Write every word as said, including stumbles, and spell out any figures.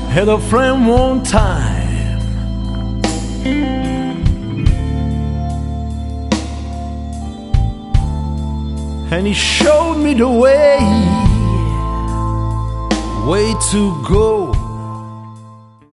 Had a friend one time, and he showed me the way, way to go.